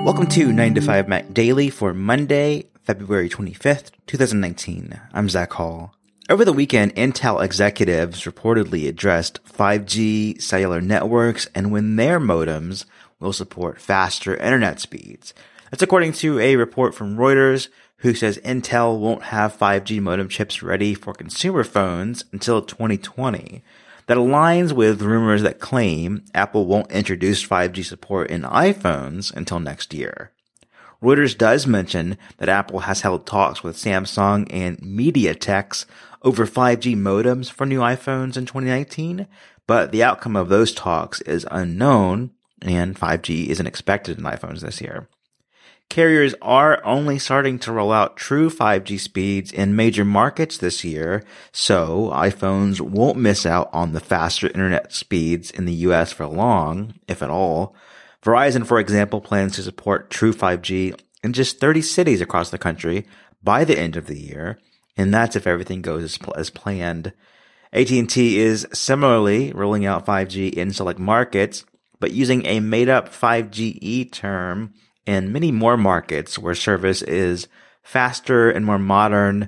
Welcome to 9 to 5 Mac Daily for Monday, February 25th, 2019. I'm Zach Hall. Over the weekend, Intel executives reportedly addressed 5G cellular networks and when their modems will support faster internet speeds. That's according to a report from Reuters, who says Intel won't have 5G modem chips ready for consumer phones until 2020. That aligns with rumors that claim Apple won't introduce 5G support in iPhones until next year. Reuters does mention that Apple has held talks with Samsung and MediaTek over 5G modems for new iPhones in 2019, but the outcome of those talks is unknown, and 5G isn't expected in iPhones this year. Carriers are only starting to roll out true 5G speeds in major markets this year, so iPhones won't miss out on the faster internet speeds in the US for long, if at all. Verizon, for example, plans to support true 5G in just 30 cities across the country by the end of the year, and that's if everything goes as planned. AT&T is similarly rolling out 5G in select markets, but using a made-up 5GE term in many more markets where service is faster and more modern,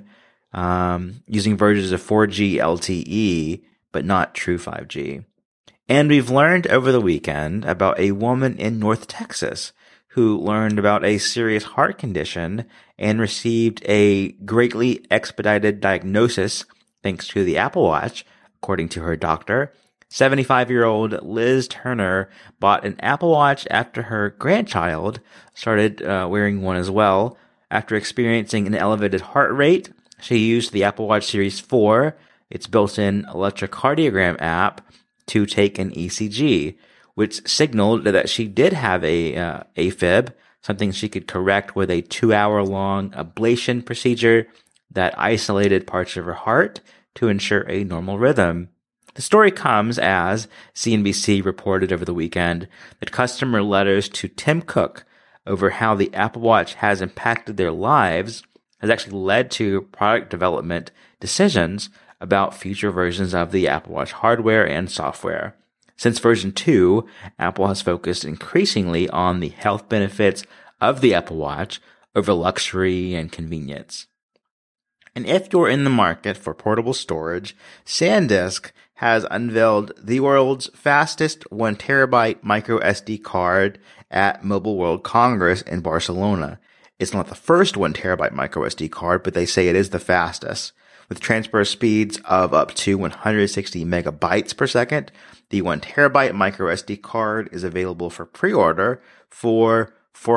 using versions of 4G LTE, but not true 5G. And we've learned over the weekend about a woman in North Texas who learned about a serious heart condition and received a greatly expedited diagnosis thanks to the Apple Watch, according to her doctor. 75-year-old Liz Turner bought an Apple Watch after her grandchild started wearing one as well. After experiencing an elevated heart rate, she used the Apple Watch Series 4, its built-in electrocardiogram app, to take an ECG, which signaled that she did have a AFib, something she could correct with a 2-hour-long ablation procedure that isolated parts of her heart to ensure a normal rhythm. The story comes as CNBC reported over the weekend that customer letters to Tim Cook over how the Apple Watch has impacted their lives has actually led to product development decisions about future versions of the Apple Watch hardware and software. Since version 2, Apple has focused increasingly on the health benefits of the Apple Watch over luxury and convenience. And if you're in the market for portable storage, SanDisk has unveiled the world's fastest 1 terabyte micro SD card at Mobile World Congress in Barcelona. It's not the first 1 terabyte micro SD card, but they say it is the fastest. With transfer speeds of up to 160 megabytes per second, the 1 terabyte micro SD card is available for pre-order for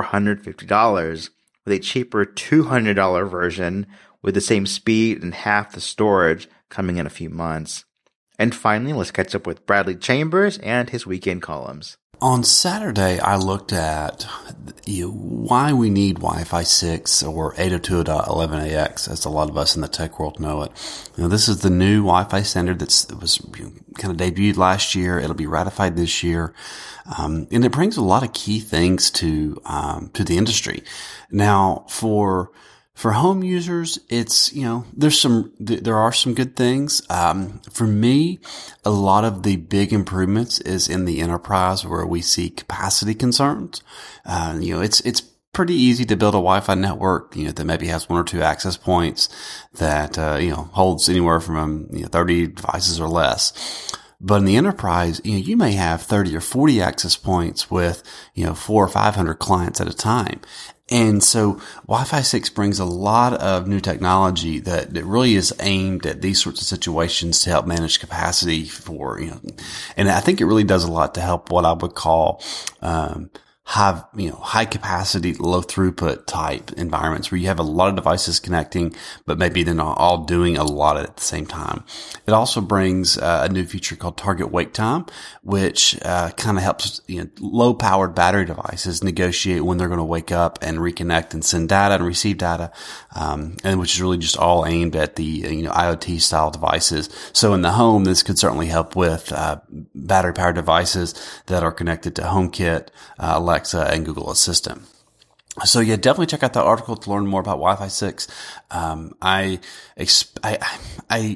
$450, with a cheaper $200 version with the same speed and half the storage coming in a few months. And finally, let's catch up with Bradley Chambers and his weekend columns. On Saturday, I looked at why we need Wi-Fi 6 or 802.11ax, as a lot of us in the tech world know it. This is the new Wi-Fi standard that was kind of debuted last year. It'll be ratified this year. And it brings a lot of key things to the industry. Now, for home users, it's, there are some good things. For me, a lot of the big improvements is in the enterprise where we see capacity concerns. It's pretty easy to build a Wi-Fi network, that maybe has 1 or 2 access points that, holds anywhere from, 30 devices or less. But in the enterprise, you may have 30 or 40 access points with, 400 or 500 clients at a time. And so Wi-Fi 6 brings a lot of new technology that really is aimed at these sorts of situations to help manage capacity for, and I think it really does a lot to help what I would call, high capacity, low throughput type environments where you have a lot of devices connecting, but maybe they're not all doing a lot at the same time. It also brings a new feature called Target Wake Time, which kind of helps low powered battery devices negotiate when they're going to wake up and reconnect and send data and receive data, and which is really just all aimed at the IoT style devices. So in the home, this could certainly help with battery powered devices that are connected to HomeKit, Alexa, and Google Assistant. So yeah, definitely check out that article to learn more about Wi-Fi 6.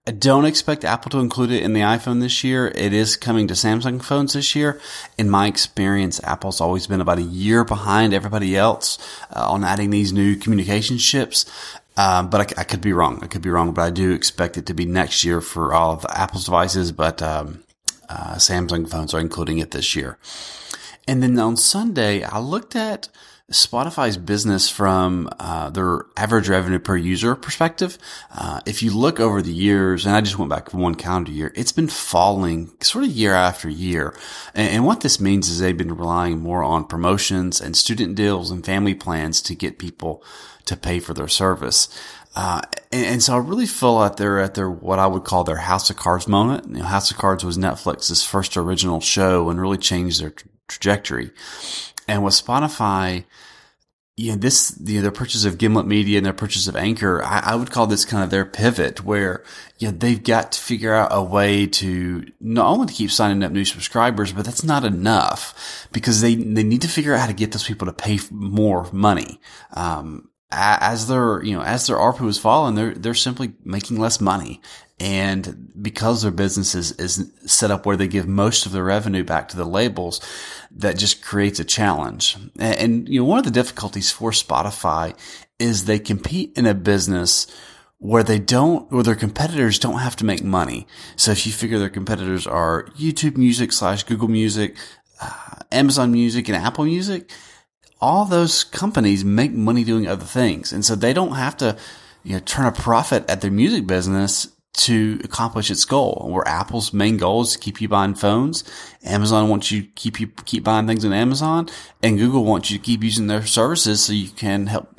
I don't expect Apple to include it in the iPhone this year. It is coming to Samsung phones this year. In my experience, Apple's always been about a year behind everybody else on adding these new communication chips. But I could be wrong. But I do expect it to be next year for all of the Apple's devices. But Samsung phones are including it this year. And then on Sunday, I looked at Spotify's business from their average revenue per user perspective. If you look over the years, and I just went back for one calendar year, it's been falling sort of year after year. And what this means is they've been relying more on promotions and student deals and family plans to get people to pay for their service. And so I really feel like they're at their, what I would call their House of Cards moment. You know, House of Cards was Netflix's first original show and really changed their trajectory. And with Spotify, their purchase of Gimlet Media and their purchase of Anchor, I would call this kind of their pivot where, they've got to figure out a way to not only to keep signing up new subscribers, but that's not enough because they need to figure out how to get those people to pay more money. As their ARPU is falling, they're simply making less money. And because their business is set up where they give most of their revenue back to the labels, that just creates a challenge. And one of the difficulties for Spotify is they compete in a business where their competitors don't have to make money. So if you figure their competitors are YouTube Music / Google Music, Amazon Music, and Apple Music, all those companies make money doing other things. And so they don't have to, turn a profit at their music business to accomplish its goal. Where Apple's main goal is to keep you buying phones, Amazon wants you to keep buying things on Amazon, and Google wants you to keep using their services so you can help,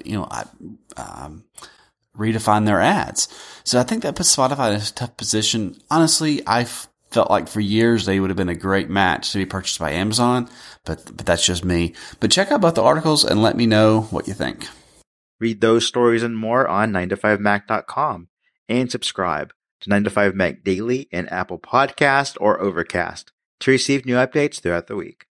redefine their ads. So I think that puts Spotify in a tough position. Honestly, I felt like for years they would have been a great match to be purchased by Amazon, but that's just me. But check out both the articles and let me know what you think. Read those stories and more on 9to5mac.com and subscribe to 9to5Mac Daily in Apple Podcast or Overcast to receive new updates throughout the week.